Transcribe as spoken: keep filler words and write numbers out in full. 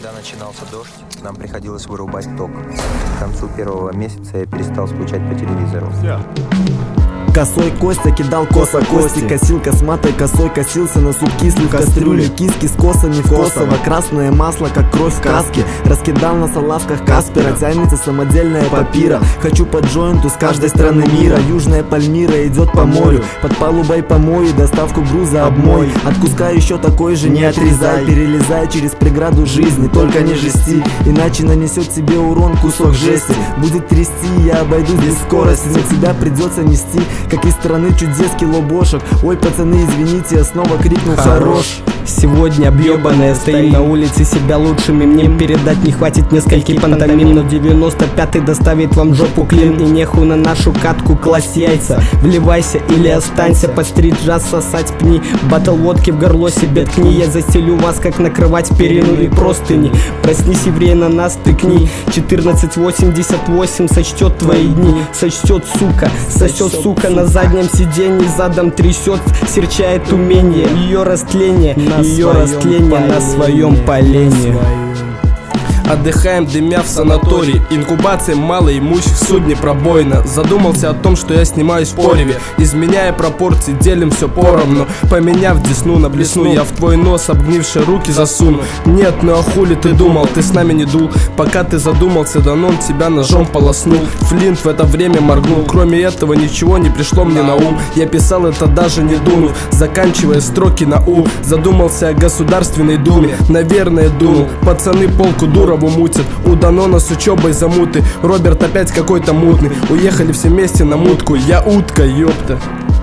Когда начинался дождь, нам приходилось вырубать ток. К концу первого месяца я перестал скучать по телевизору. Косой Костя кидал косо кости, косил косматой косой, косился на суп кислый в кастрюле. Киски с косами в косово, красное масло, как кровь в краске. Раскидал на салазках Каспера, тянется самодельная папира. Хочу по джойнту с каждой страны мира. Южная Пальмира идет по морю, под палубой помою, доставку груза обмой. От куска еще такой же не отрезай, перелезай через преграду жизни, только не жести, иначе нанесет тебе урон кусок жести. Будет трясти, я обойду без скорости, на тебя придется нести, как из страны чудес килобошек. Ой, пацаны, извините, я снова крикнул хорош. Сегодня объебанная, стоим на улице, себя лучшими мне передать не хватит нескольких пантомим. Но девяносто пятый доставит вам в жопу клин, и нехуй на нашу катку класть яйца. Вливайся или останься, под стрит джаз сосать пни. Батл водки в горло себе ткни, я застелю вас, как накрывать перину и простыни. Проснись, еврей, на нас тыкни. Четырнадцать восемьдесят восемь сочтет твои дни, сочтет, сука, сосет, сука, на заднем сиденье, задом трясет, серчает умение, ее растление, ее растление на своем полене. Отдыхаем, дымя в санатории, инкубация малоимущих в судне пробоина. Задумался о том, что я снимаюсь в пореве, изменяя пропорции, делим все поровну. Поменяв десну на блесну, я в твой нос обгнившие руки засуну. Нет, ну а хули ты думал, ты с нами не дул? Пока ты задумался, Данон тебя ножом полоснул. Флинт в это время моргнул, кроме этого ничего не пришло мне на ум. Я писал это даже не дунув, заканчивая строки на У. Задумался о Государственной Думе, наверное дунул. Пацаны полку дура мутят, у Данона с учебой замуты. Роберт опять какой-то мутный, уехали все вместе на мутку. Я утка, ёпта.